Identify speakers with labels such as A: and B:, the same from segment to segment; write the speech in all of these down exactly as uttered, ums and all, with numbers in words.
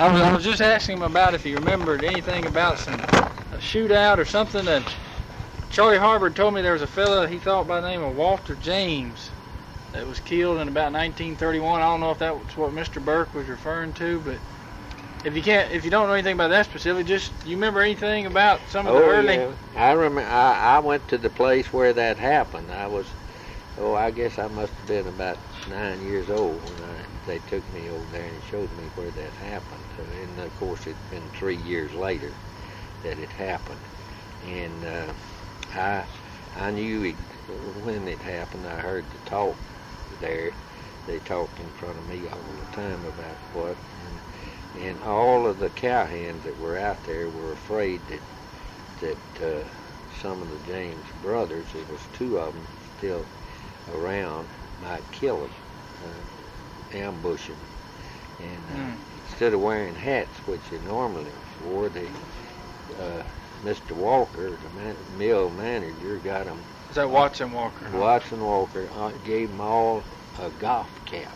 A: I was, I was just asking him about if he remembered anything about some a shootout or something that Charlie Harbord told me there was a fella he thought by the name of Walter James that was killed in about nineteen thirty-one. I don't know if that was what Mister Burke was referring to, but if you can't, if you don't know anything about that specifically, just you remember anything about some of the
B: oh,
A: early?
B: Yeah. I remember. I, I went to the place where that happened. I was, oh, I guess I must have been about nine years old when I, they took me over there and showed me where that happened. And of course, it'd been three years later that it happened. And uh, I, I knew it, when it happened. I heard the talk there. They talked in front of me all the time about what. And, and all of the cowhands that were out there were afraid that that uh, some of the James brothers, there was two of them still around, might kill us, uh, ambush them. And uh, mm. instead of wearing hats, which they normally wore, they, uh, Mister Walker, the man, mill manager, got them.
A: Is that Watson Walker?
B: Uh, Watson Walker uh, gave them all a golf cap,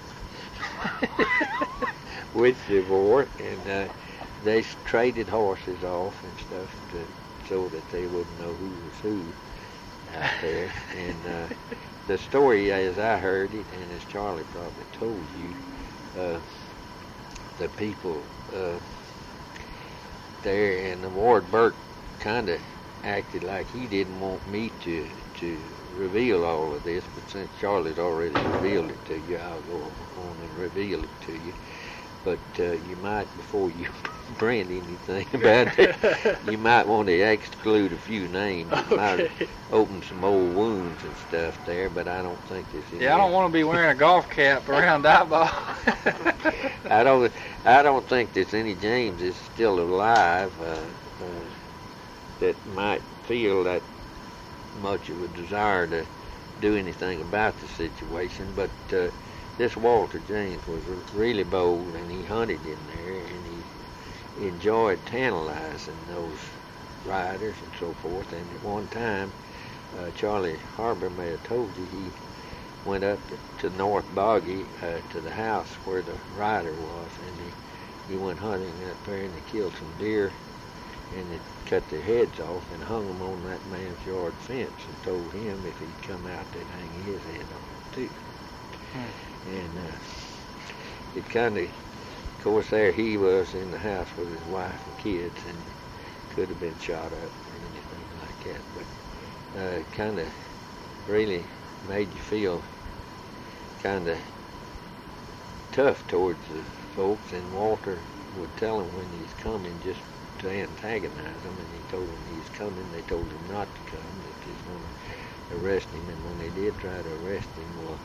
B: which they wore, and uh, they traded horses off and stuff to, so that they wouldn't know who was who out there. And uh, the story, as I heard it, and as Charlie probably told you, uh, the people uh, there, and the Ward Burke kind of acted like he didn't want me to to reveal all of this, but since Charlie's already revealed it to you, I'll go on and reveal it to you. But uh, you might, before you print anything about it, you might want to exclude a few names. It okay. might open some old wounds and stuff there, but I don't think there's any.
A: Yeah, I don't want to be wearing a golf cap around that ball.
B: I don't. I don't think there's any James is still alive uh, uh, that might feel that much of a desire to do anything about the situation, but. Uh, This Walter James was really bold, and he hunted in there, and he enjoyed tantalizing those riders and so forth. And at one time, uh, Charlie Harbord may have told you, he went up to, to North Boggy, uh, to the house where the rider was, and he, he went hunting up there, and they killed some deer, and they cut their heads off and hung them on that man's yard fence, and told him if he'd come out, they'd hang his head on it too. Hmm. And uh, it kind of, of course, there he was in the house with his wife and kids, and could have been shot up or anything like that. But uh, it kind of really made you feel kind of tough towards the folks. And Walter would tell him when he's coming just to antagonize them, and he told them he's coming. They told him not to come, that he's going to arrest him. And when they did try to arrest him, well,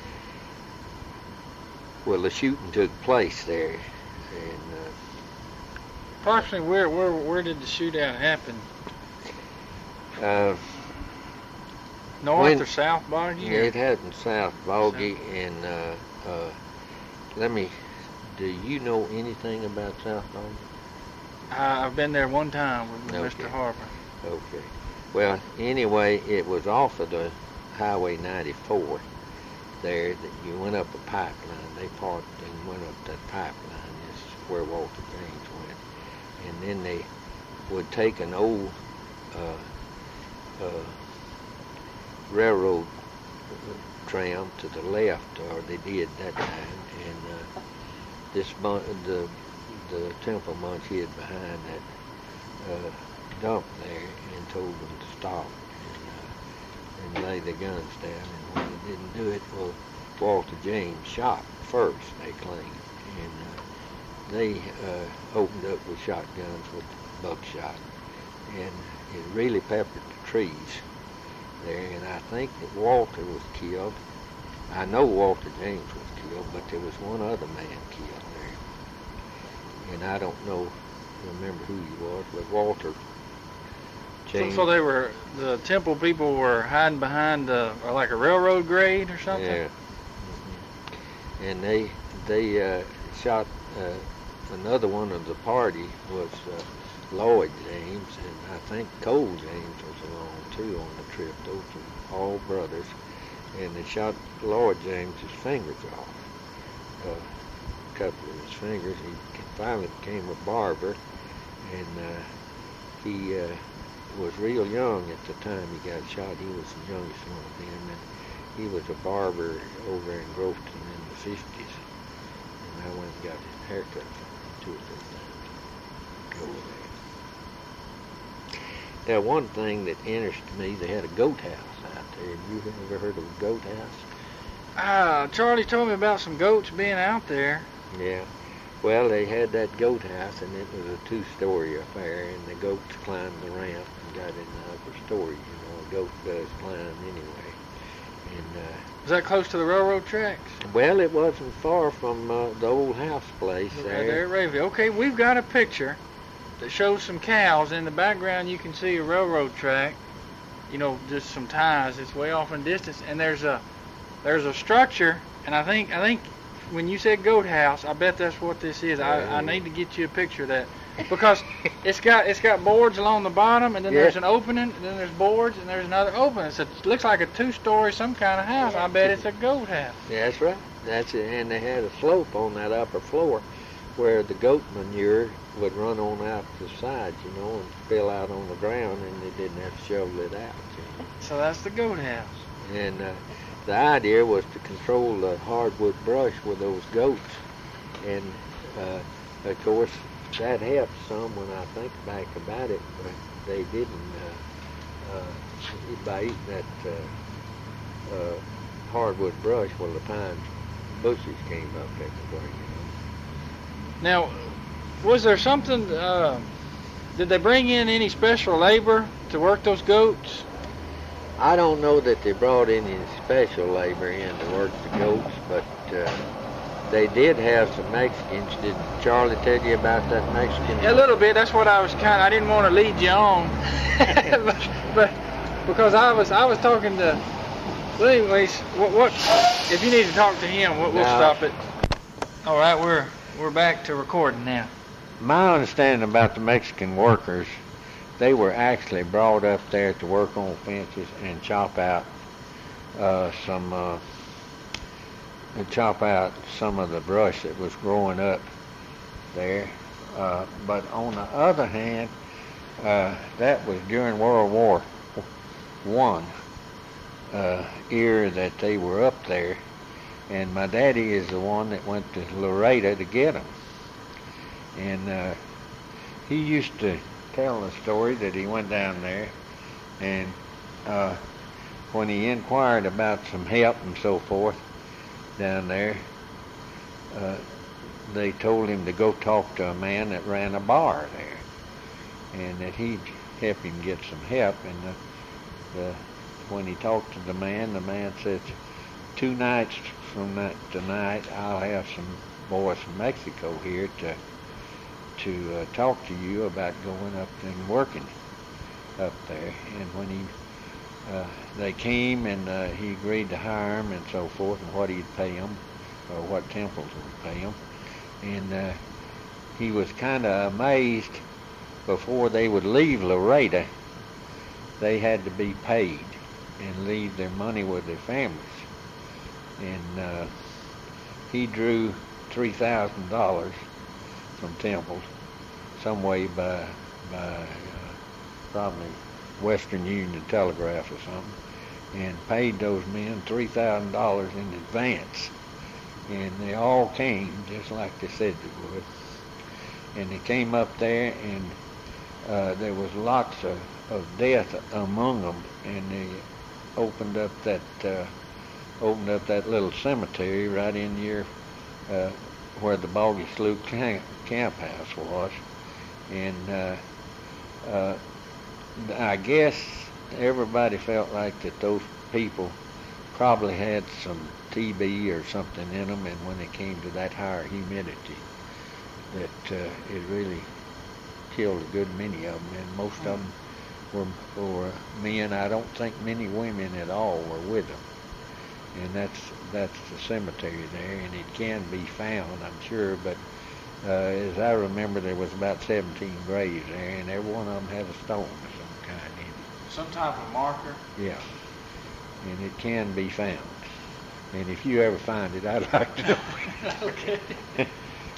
B: Well, the shooting took place there, and uh,
A: approximately where where where did the shootout happen?
B: Uh,
A: North
B: when,
A: or South Boggy?
B: Yeah, it happened South Boggy, South. and uh, uh, let me. Do you know anything about South Boggy?
A: Uh, I've been there one time with
B: okay.
A: Mister Harbord.
B: Okay. Well, anyway, it was off of the Highway ninety-four. There, that you went up a pipeline. They parked and went up that pipeline. This is where Walter James went. And then they would take an old uh, uh, railroad tram to the left, or they did that time. And uh, this bun- the the Temple Munch hid behind that uh, dump there and told them to stop and, uh, and lay the guns down. And when they didn't do it, well, Walter James shot first, they claim, and uh, they uh, opened up with shotguns with buckshot, and it really peppered the trees there. And I think that Walter was killed. I know Walter James was killed, but there was one other man killed there, and I don't know, remember who he was, but Walter James.
A: So, so they were, the Temple people were hiding behind uh, like a railroad grade or something?
B: Yeah. Mm-hmm. And they they uh, shot uh, another one of the party was uh, Lloyd James, and I think Cole James was along too on the trip. Those were all brothers, and they shot Lloyd James's fingers off, uh, couple of his fingers. He finally became a barber, and uh, he uh, was real young at the time he got shot. He was the youngest one of them, and he was a barber over in Groveton in the fifties. And I went and got his haircut from him two or three times over there. Now, one thing that interested me, they had a goat house out there. Have you ever heard of a goat house?
A: Ah, Charlie told me about some goats being out there.
B: Yeah. Well, they had that goat house, and it was a two-story affair, and the goats climbed the ramp and got in the upper story. You know, a goat does climb anyway. And uh,
A: was that close to the railroad tracks?
B: Well, it wasn't far from uh, the old house place
A: Right
B: there.
A: there at Rayville. Okay, we've got a picture that shows some cows. In the background, you can see a railroad track. You know, just some ties. It's way off in distance, and there's a there's a structure. And I think I think when you said goat house, I bet that's what this is. I, I need to get you a picture of that because it's got it's got boards along the bottom, and then
B: Yeah.
A: there's an opening, and then there's boards, and there's another opening. So it looks like a two-story some kind of house. I bet it's a goat house.
B: Yeah, that's right. That's it. And they had a slope on that upper floor where the goat manure would run on out the sides, you know, and spill out on the ground, and they didn't have to shovel it out. You know.
A: So that's the goat house.
B: And uh, the idea was to control the hardwood brush with those goats. And, uh, of course, that helped some when I think back about it, but they didn't uh, uh, by eating that uh, uh, hardwood brush, well, the pine bushes came up everywhere, you know.
A: Now, was there something, uh, did they bring in any special labor to work those goats?
B: I don't know that they brought any special labor in to work the goats, but uh, they did have some Mexicans. Did Charlie tell you about that Mexican?
A: A little bit. That's what I was kind of, I didn't want to lead you on. but, but because I was I was talking to, well, anyways, what, what if you need to talk to him, we'll, we'll
B: No.
A: stop it. All right, we're we're back to recording now.
B: My understanding about the Mexican workers, they were actually brought up there to work on fences and chop out uh, some uh, and chop out some of the brush that was growing up there. Uh, but on the other hand, uh, that was during World War One uh, year that they were up there, and my daddy is the one that went to Laredo to get them. And uh, he used to tell the story that he went down there, and uh, when he inquired about some help and so forth down there, uh, they told him to go talk to a man that ran a bar there, and that he'd help him get some help. And the, the, when he talked to the man, the man said, two nights from that tonight, I'll have some boys from Mexico here to to uh, talk to you about going up and working up there. And when he uh, they came, and uh, he agreed to hire them and so forth, and what he'd pay them, or what Temples would pay them. And uh, he was kind of amazed. Before they would leave Laredo, they had to be paid and leave their money with their families. And uh, he drew three thousand dollars from Temples, some way by, by uh, probably Western Union Telegraph or something, and paid those men three thousand dollars in advance. And they all came just like they said they would. And they came up there, and uh, there was lots of, of death among them, and they opened up that uh, opened up that little cemetery right in here uh, where the Boggy Slough camp, camp house was. And uh, uh, I guess everybody felt like that those people probably had some T B or something in them, and when it came to that higher humidity, that uh, it really killed a good many of them, and most of them were, were men. I don't think many women at all were with them. And that's that's the cemetery there, and it can be found, I'm sure, but uh, as I remember, there was about seventeen graves there, and every one of them had a stone of some kind in it.
A: Some type of marker?
B: Yeah, and it can be found. And if you ever find it, I'd like to know.
A: Okay.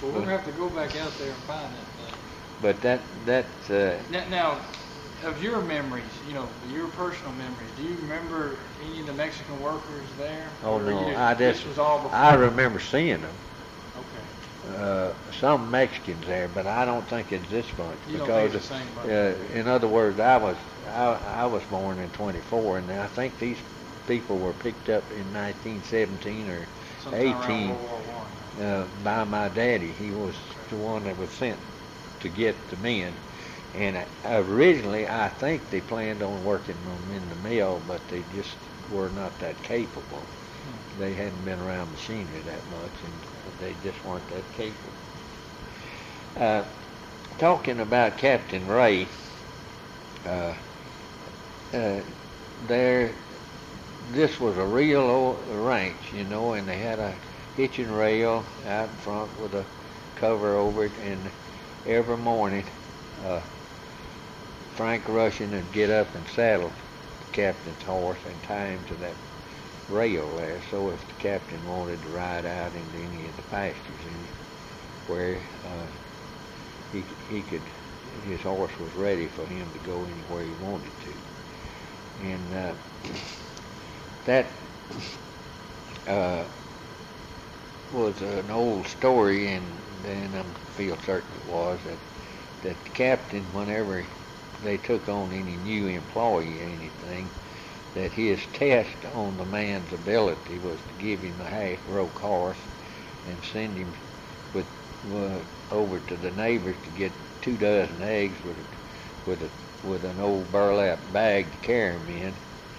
A: Well, we're gonna have to go back out there and find that thing.
B: But that that uh,
A: Now, now, of your memories, you know, your personal memories, do you remember any of the Mexican workers there?
B: oh
A: Or
B: no,
A: you,
B: I
A: this
B: just
A: was all before?
B: I remember seeing them.
A: Okay.
B: Uh, some Mexicans there, but I don't think it's this bunch
A: You don't
B: because,
A: think it's the same bunch?
B: uh, in other words, I was I, I was born in twenty-four, and I think these people were picked up in nineteen seventeen or
A: Sometime
B: eighteen
A: around World War One.
B: uh, by my daddy. He was the one that was sent to get the men, and originally I think they planned on working them in the mill, but they just were not that capable.
A: Hmm.
B: They hadn't been around machinery that much, and they just weren't that capable. Uh, talking about Captain Ray, uh, uh, there, this was a real old ranch, you know, and they had a hitching rail out in front with a cover over it, and every morning uh, Frank Russian would get up and saddle the captain's horse and tie him to that rail there, so if the captain wanted to ride out into any of the pastures in where uh, he he could, his horse was ready for him to go anywhere he wanted to. And uh, that uh, was an old story, and then I feel certain it was that that the captain, whenever they took on any new employee or anything, that his test on the man's ability was to give him a half-broke horse and send him with uh, over to the neighbors to get two dozen eggs with a, with a with an old burlap bag to carry them in,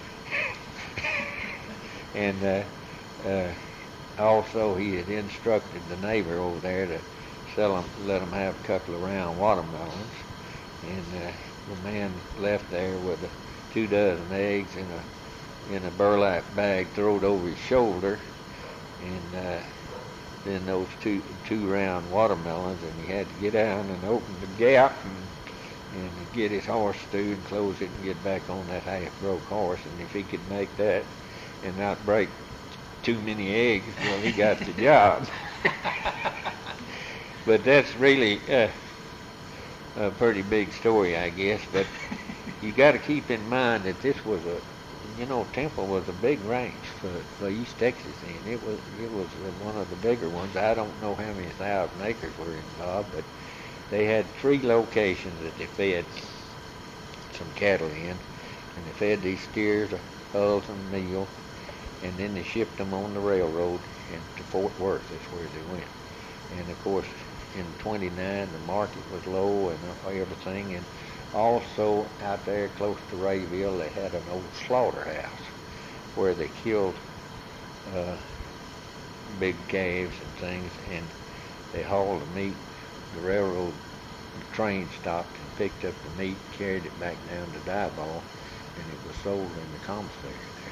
B: and uh, uh, also he had instructed the neighbor over there to sell them, let them have a couple of round watermelons, and uh, the man left there with a two dozen eggs in a in a burlap bag thrown over his shoulder, and uh, then those two two round watermelons, and he had to get out and open the gap and, and get his horse stewed and close it and get back on that half-broke horse. And if he could make that and not break too many eggs, well, he got the job. But that's really uh, a pretty big story, I guess. But you got to keep in mind that this was a, you know, Temple was a big ranch for, for East Texas, and it was it was one of the bigger ones. I don't know how many thousand acres were involved, but they had three locations that they fed some cattle in, and they fed these steers hulls and meal, and then they shipped them on the railroad and to Fort Worth. That's where they went. And of course, in twenty-nine, the market was low and everything, and also out there close to Rayville, they had an old slaughterhouse where they killed uh, big calves and things, and they hauled the meat. The railroad the train stopped and picked up the meat, carried it back down to Diboll, and it was sold in the commissary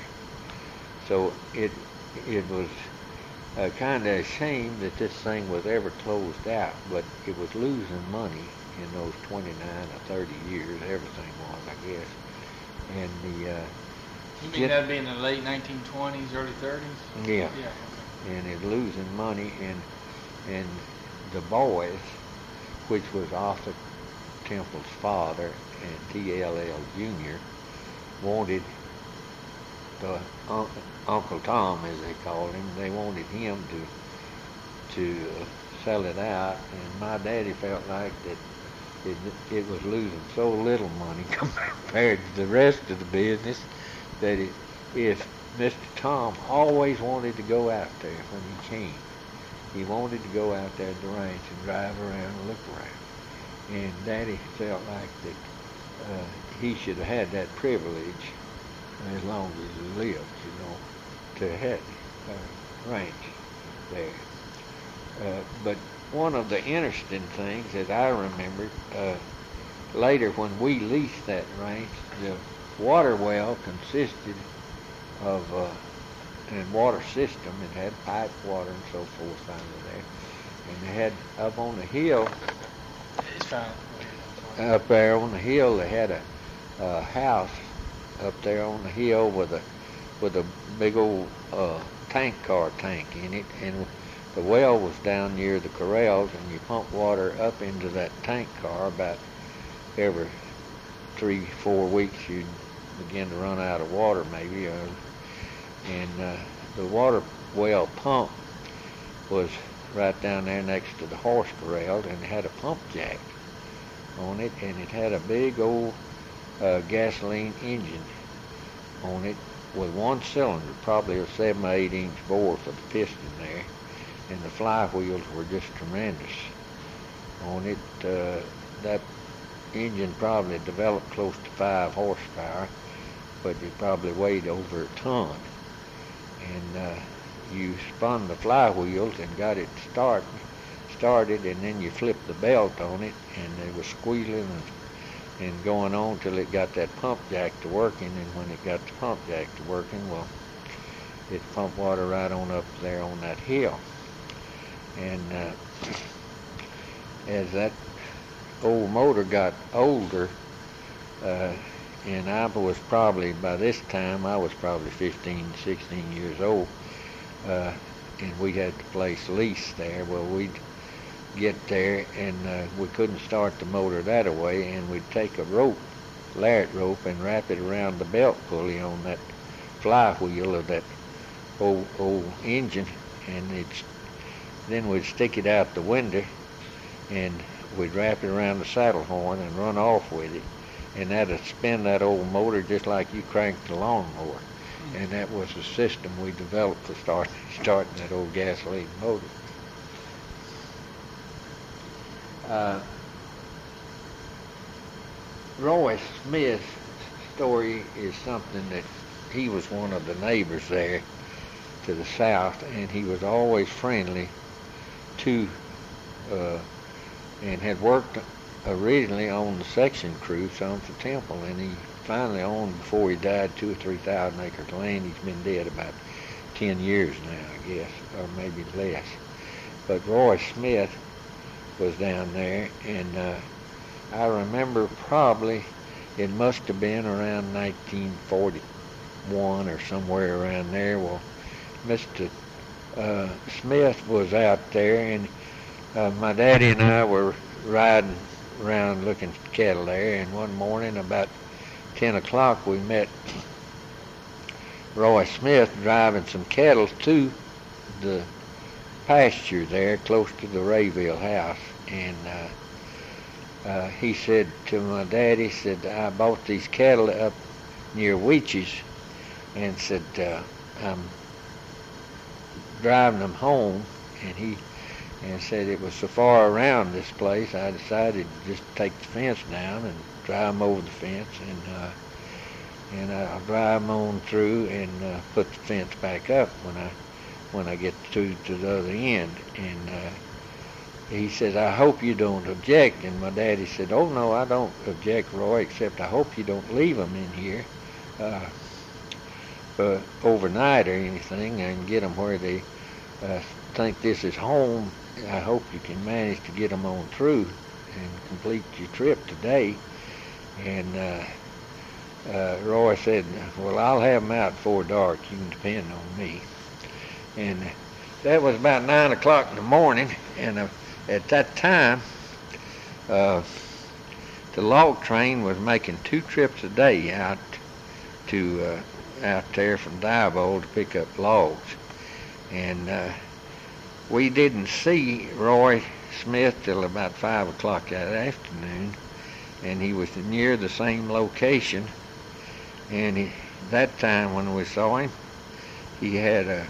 B: there. So it it was uh, kind of a shame that this thing was ever closed out, but it was losing money in those twenty-nine or thirty years. Everything was, I guess. And the uh,
A: you mean that'd be in the late nineteen twenties, early thirties?
B: Yeah.
A: Yeah. Okay.
B: And it losing money, and and the boys, which was Arthur Temple's father and T L L Junior, wanted the un- Uncle Tom, as they called him. They wanted him to to uh, sell it out, and my daddy felt like that it, it was losing so little money compared to the rest of the business that it, if Mister Tom always wanted to go out there when he came, he wanted to go out there at the ranch and drive around and look around. And Daddy felt like that uh, he should have had that privilege as long as he lived, you know, to have a ranch there. Uh, but one of the interesting things that I remembered, uh, later when we leased that ranch, the water well consisted of uh, a water system. It had pipe water and so forth under there. And they had up on the hill,
A: It's fine.
B: up there on the hill, they had a, a house up there on the hill with a with a big old uh, tank car tank in it, and the well was down near the corrals, and you pump water up into that tank car about every three, four weeks. You'd begin to run out of water, maybe. Uh, and uh, the water well pump was right down there next to the horse corrals, and it had a pump jack on it, and it had a big old uh, gasoline engine on it with one cylinder, probably a seven, eight inch bore for the piston there, and the flywheels were just tremendous on it. Uh, that engine probably developed close to five horsepower, but it probably weighed over a ton. And uh, you spun the flywheels and got it start, started, and then you flipped the belt on it, and it was squealing and and going on till it got that pump jack to working. And when it got the pump jack to working, well, it pumped water right on up there on that hill. And uh, as that old motor got older, uh, and I was probably, by this time, I was probably fifteen, sixteen years old, uh, and we had the place leased there. Well, we'd get there, and uh, we couldn't start the motor that way, and we'd take a rope, lariat rope, and wrap it around the belt pulley on that flywheel of that old old engine, and it's then we'd stick it out the window, and we'd wrap it around the saddle horn and run off with it, and that'd spin that old motor just like you cranked the lawnmower. And that was the system we developed for start, starting that old gasoline motor. Uh, Roy Smith's story is something that he was one of the neighbors there to the south, and he was always friendly to, uh, and had worked originally on the section crew some for Temple, and he finally owned, before he died, two or three thousand acres of land. He's been dead about ten years now, I guess, or maybe less. But Roy Smith was down there, and uh, I remember probably it must have been around nineteen forty-one or somewhere around there. Well, Mister Uh, Smith was out there, and uh, my daddy and I were riding around looking at cattle there, and one morning about ten o'clock we met Roy Smith driving some cattle to the pasture there close to the Rayville house. And uh, uh, he said to my daddy, said, I bought these cattle up near Weeches, and said, uh, I'm driving them home. And he and said it was so far around this place, I decided to just take the fence down and drive them over the fence, and uh, and I'll drive them on through and uh, put the fence back up when I when I get to to the other end. And uh, he says, I hope you don't object. And my daddy said, oh no, I don't object, Roy, except I hope you don't leave them in here uh, uh, overnight or anything, and get them where they uh, think this is home. I hope you can manage to get them on through and complete your trip today. And uh, uh, Roy said, well, I'll have them out before dark. You can depend on me. And that was about nine o'clock in the morning. And uh, at that time, uh, the log train was making two trips a day out to uh, out there from Diboll to pick up logs. And uh, we didn't see Roy Smith till about five o'clock that afternoon, and he was near the same location. And he, that time when we saw him, he had a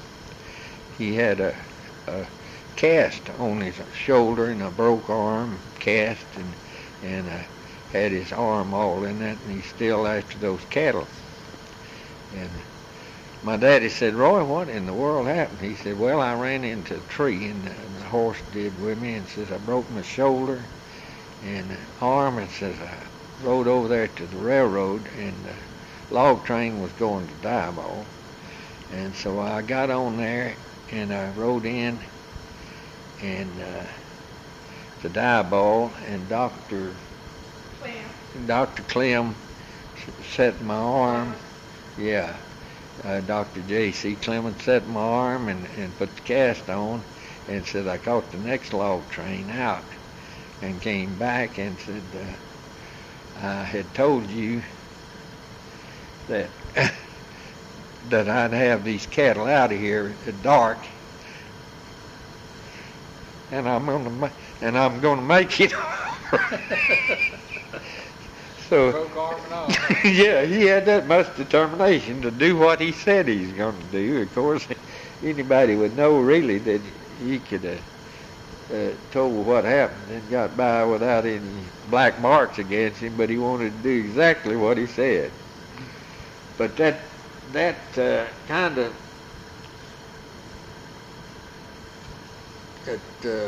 B: he had a, a cast on his shoulder and a broke arm cast, and and uh, had his arm all in that, and he's still after those cattle. And my daddy said, Roy, what in the world happened? He said, well, I ran into a tree, and the, and the horse did with me, and says I broke my shoulder and arm, and says I rode over there to the railroad, and the log train was going to Diboll. And so I got on there, and I rode in and uh, to Diboll, and Doctor Clem. Doctor Clem set my arm. Yeah. Uh, Doctor J C Clemens set my arm and, and put the cast on, and said I caught the next log train out and came back and said uh, I had told you that that I'd have these cattle out of here at dark, and I'm gonna ma- and I'm gonna make it. So
A: Broke arm and all.
B: yeah, he had that much determination to do what he said he's going to do. Of course, anybody would know really that he could have uh, told what happened and got by without any black marks against him, but he wanted to do exactly what he said. But that that uh, kind of that uh,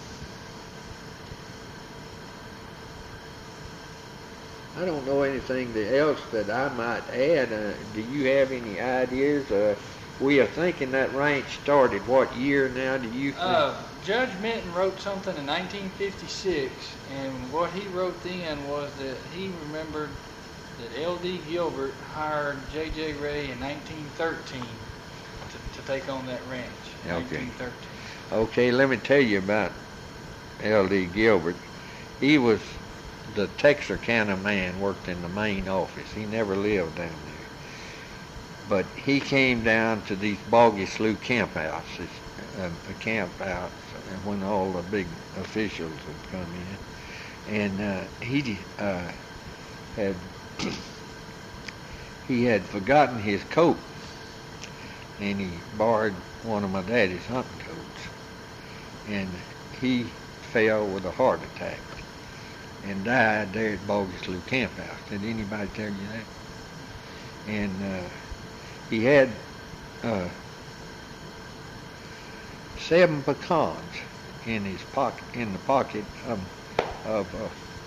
B: I don't know anything else that I might add. Uh, do you have any ideas? Uh, we are thinking that ranch started what year now? Do you think?
A: Uh, Judge Minton wrote something in nineteen fifty-six, and what he wrote then was that he remembered that L D Gilbert hired J J Ray in nineteen thirteen to, to take on that ranch.
B: Okay.
A: nineteen thirteen.
B: Okay, let me tell you about L D Gilbert. He was the Texarkana man, worked in the main office. He never lived down there. But he came down to these Boggy Slough camp houses, uh, a camp out when all the big officials had come in. And uh, he uh, had he had forgotten his coat, and he borrowed one of my daddy's hunting coats. And he fell with a heart attack and died there at Boggy Slough Camp House. Did anybody tell you that? And uh, he had uh, seven pecans in his pocket, in the pocket of, of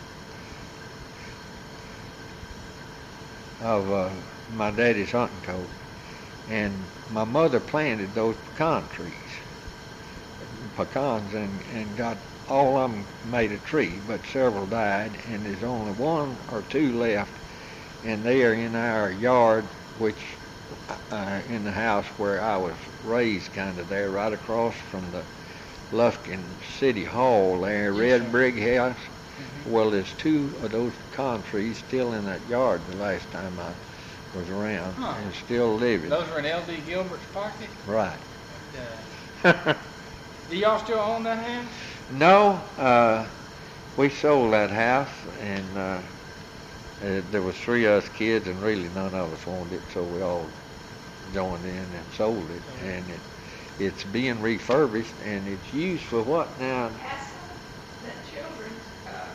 B: uh, of uh, my daddy's hunting coat. And my mother planted those pecan trees, pecans, and, and got all of them made a tree, but several died, and there's only one or two left, and they are in our yard, which uh, in the house where I was raised, kind of there, right across from the Lufkin City Hall there, red brick house. Mm-hmm. Well, there's two of those pecan trees still in that yard the last time I was around, huh. and still living.
A: Those were in L D Gilbert's pocket?
B: Right.
A: Uh, do y'all still own that house?
B: No, uh, we sold that house, and uh, uh, there was three of us kids, and really none of us wanted it, so we all joined in and sold it. And it, it's being refurbished, and it's used for what now?
C: Casa, the children's. Uh,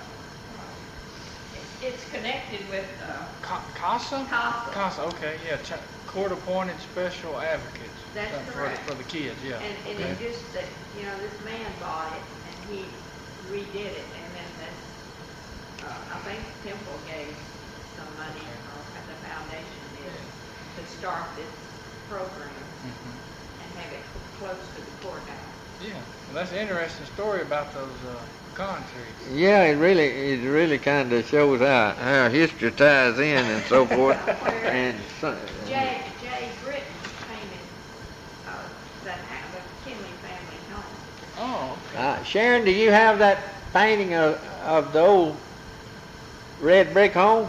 C: it's connected with uh,
A: Ca- Casa.
C: Casa.
A: Casa. Okay, yeah. Ch- Court-appointed special advocates.
C: That's
A: uh,
C: correct.
A: For, for the kids, yeah.
C: And, and
A: okay.
C: it just that you know this man bought it and he redid it, and then this, uh, I think Temple gave some money or the foundation did to start this program mm-hmm. and have it close to the courthouse.
A: Yeah, well, that's an interesting story about those uh, pecan trees.
B: Yeah, it really, it really kind of shows how how history ties in and so forth. and so,
C: Jay Jay Britton painted uh, that the Kinley family home.
A: Oh, okay.
B: Uh, Sharon, do you have that painting of, of the old red brick home?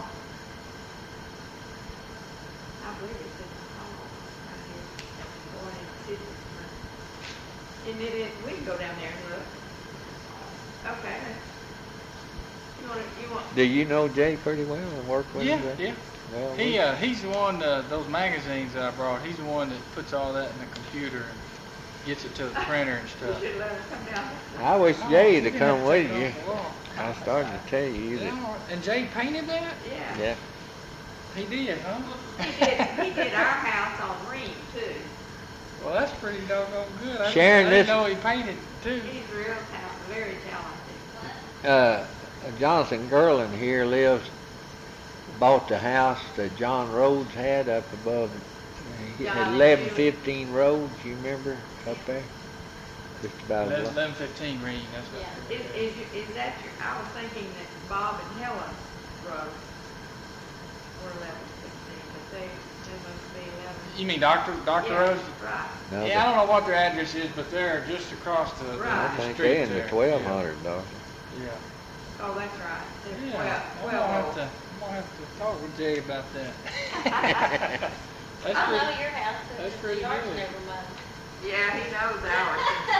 C: I believe it's in the hall right here, going in City. And it is, we can go down there and look. Okay. You want to, you want?
B: Do you know Jay pretty well and work with
A: yeah,
B: him?
A: Yeah,
B: well,
A: he uh, he's the one. Uh, those magazines that I brought. He's the one that puts all that in the computer and gets it to the printer and stuff.
C: You should let us come down.
B: I wish
A: Oh,
B: Jay
A: you
B: to
A: didn't
B: come
A: have to
B: with
A: take
B: you.
A: it off the wall.
B: I started to tell you that.
A: Yeah, and Jay painted that?
C: Yeah.
B: Yeah.
A: He did, huh?
C: He did, he did our house on Ream, too.
A: Well, that's pretty doggone good. I,
B: Sharon,
A: I didn't
B: this-
A: know he painted too.
C: He's real talented, very talented.
B: Uh, Jonathan Gerlin here lives, bought the house that John Rhodes had up above
C: John
B: eleven
C: Field.
B: fifteen Rhodes, you remember, up there? Just about a block.
A: eleven fifteen Green, that's what.
C: Yeah. Is, is, is that your, I was thinking that Bob and Helen Road were eleven fifteen, but they, It must be eleven.
A: You mean Doctor Doctor
C: Yeah,
A: Rose?
C: right.
B: No,
A: Yeah, I don't know what their address is, but they're just across the, the,
C: Right.
B: I
A: the
B: think
A: street
B: they're in
A: there.
B: the twelve hundred, don't
A: Yeah.
C: Oh, that's right. There's
A: Yeah.
C: twelve,
A: I'm
C: twelve
A: gonna have
C: old.
A: to, I'm gonna have to talk with Jay about that. That's
D: I know
A: pretty,
D: your house, but
A: that's
D: it's
A: pretty
D: yours
A: good.
D: never mind.
C: Yeah, he knows ours.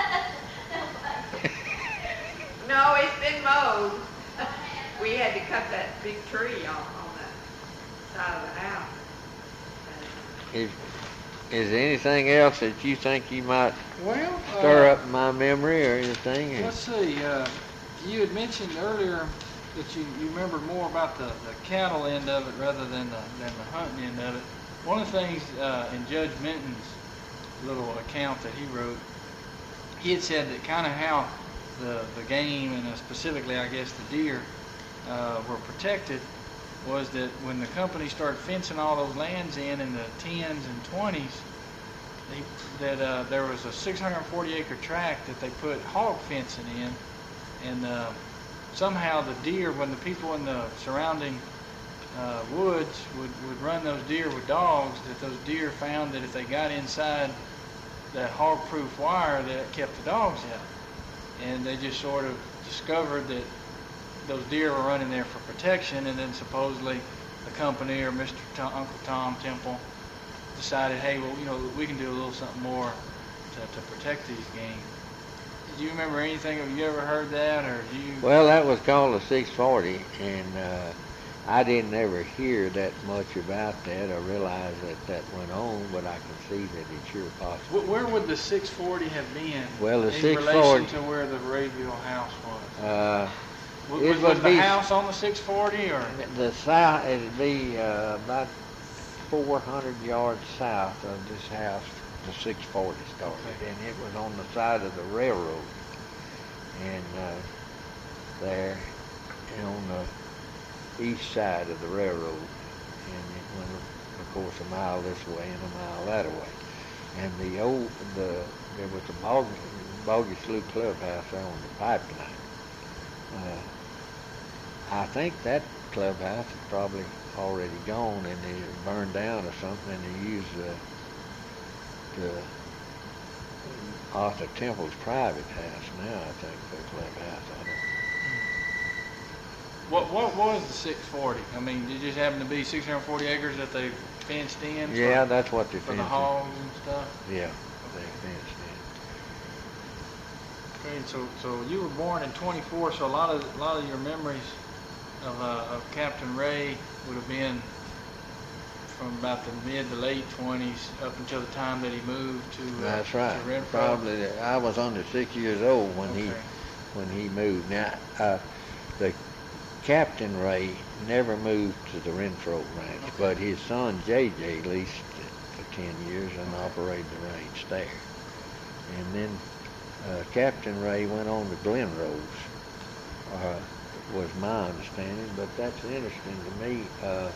C: No, it's been mowed. We had to cut that big tree off on the side of the house.
B: Is, is there anything else that you think you might
A: well,
B: stir
A: uh,
B: up in my memory or anything?
A: let's see. Uh, you had mentioned earlier that you, you remembered more about the, the cattle end of it rather than the than the hunting end of it. One of the things uh, in Judge Minton's little account that he wrote, he had said that kind of how the the game and uh, specifically, I guess, the deer uh, were protected was that when the company started fencing all those lands in in the tens and twenties, they, that uh, there was a six hundred forty acre tract that they put hog fencing in, and uh, somehow the deer, when the people in the surrounding uh, woods would, would run those deer with dogs, that those deer found that if they got inside that hog-proof wire, that it kept the dogs out. And they just sort of discovered that those deer were running there for protection, and then supposedly the company or Mister Tom, Uncle Tom Temple decided, hey, well, you know, we can do a little something more to, to protect these game. Do you remember anything? Have you ever heard that, or do you?
B: Well, that was called a six forty, and uh, I didn't ever hear that much about that or realize that that went on, but I can see that it's sure possible.
A: Wh- Where would the six forty have been
B: Well, the
A: in
B: six
A: relation
B: forty
A: to where the Rayville house was?
B: Uh,
A: W-
B: it
A: was,
B: would
A: was the
B: be-
A: house on the six forty, or?
B: the south, it'd be uh, about four hundred yards south of this house, the six forty started,
A: Okay.
B: and it was on the side of the railroad, and uh, there, and on the east side of the railroad, and it went, of course, a mile this way and a mile that way. And the old, the there was a Bog, Boggy Slough clubhouse there on the pipeline. Uh, I think that clubhouse is probably already gone, and it burned down or something, and they used the, the Arthur Temple's private house now, I think, for the clubhouse. I don't
A: What what was the six forty? I mean, did it just happen to be six hundred forty acres that they fenced in? For,
B: Yeah, that's what they
A: for the
B: fenced
A: hogs and stuff.
B: in. Yeah, they fenced
A: Okay, so so you were born in twenty-four, so a lot of a lot of your memories of uh, of Captain Ray would have been from about the mid to late twenties up until the time that he moved to.
B: in.
A: Uh,
B: That's right.
A: To Renfro.
B: Probably, the- I was under six years old when he
A: Okay.
B: when he moved. Now, uh, the Captain Ray never moved to the Renfro Ranch,
A: Okay.
B: but his son J J leased it for ten years and operated the ranch there. And then uh, Captain Ray went on to Glen Rose, uh, was my understanding, but that's interesting to me. Uh,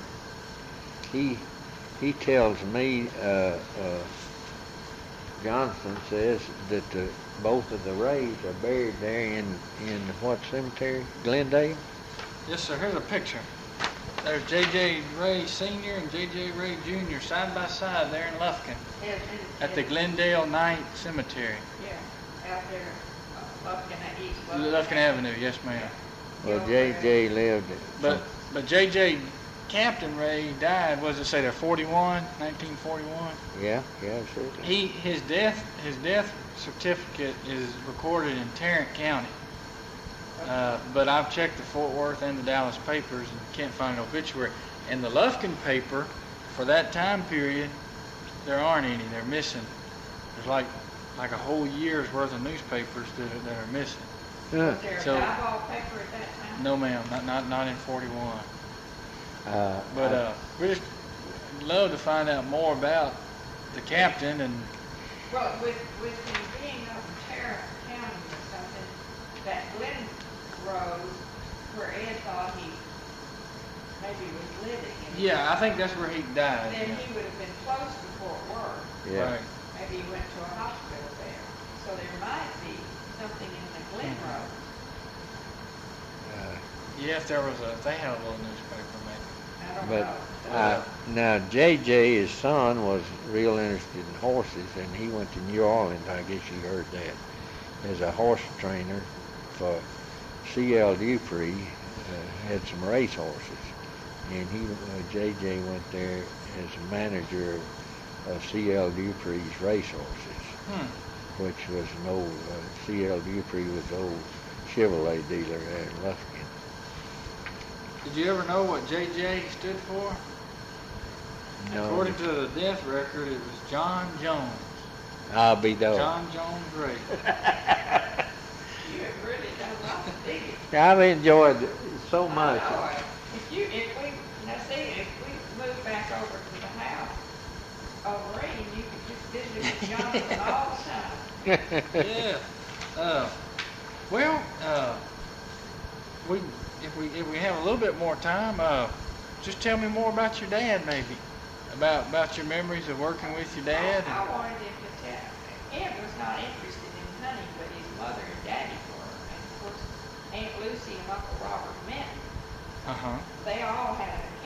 B: he he tells me, uh, uh, Johnson says that the, both of the Rays are buried there in, in what cemetery? Glendale?
A: Yes, sir. Here's a picture. There's J J Ray Senior and J J Ray Junior side by side there in Lufkin
C: Yes, it-
A: at the
C: it-
A: Glendale Ninth Cemetery.
C: Yeah, out there, uh, Lufkin, at East
A: Lufkin Avenue, yes, ma'am.
B: Well, J J lived at
A: But but J J Captain Ray died. Was it say there forty-one, nineteen forty-one?
B: yeah, yeah, sure.
A: He his death his death certificate is recorded in Tarrant County. Uh, but I've checked the Fort Worth and the Dallas papers and can't find an obituary. And the Lufkin paper for that time period, there aren't any. They're missing. There's like like a whole year's worth of newspapers that are, that are missing.
B: Huh.
C: Was there a
A: So-
C: dieball paper at that time?
A: No, ma'am, not not not in forty-one.
B: Uh,
A: But
B: I-
A: uh, we just love to find out more about the captain and
C: Well, with, with him being up in Tarrant County or something, that Glen Rose, where Ed thought he maybe was living. in-
A: yeah, I think that's where he died.
C: Then
A: yeah.
C: he would have been close to Fort Worth.
B: yeah.
A: Right.
C: Maybe he went to a hospital there. So there might be something in the Glen
A: Mhm.
C: Rose.
B: Uh,
A: Yeah, if there was a, if they had a little newspaper, maybe.
C: I don't
B: But-
C: know.
B: Uh, now, J J, his son, was real interested in horses, and he went to New Orleans. I guess you heard that. As a horse trainer for C L Dupree, uh, had some race horses, and he, uh, J J, went there as a manager of, of C L Dupree's race horses,
A: Hmm.
B: which was an old uh, C L Dupree was the old Chevrolet dealer there in Lufkin.
A: Did you ever know what J J stood for?
B: No,
A: According to the death record, it was John Jones.
B: I'll be dog.
A: John Jones Ray.
C: You have really done lots of digging.
B: I've enjoyed it so much.
C: I know it. If you, if we, now see, if we move back over to the house over Reading, you could just visit with Jonathan all the time.
A: Yeah. Uh, well, uh, we if we if we have a little bit more time, uh, just tell me more about your dad, maybe, about about your memories of working with your dad.
C: I
A: And,
C: wanted him to tell, Ed was not interested in hunting, but his mother and daddy were. And of course, Aunt Lucy and Uncle Robert Minton,
A: uh huh.
C: they all had a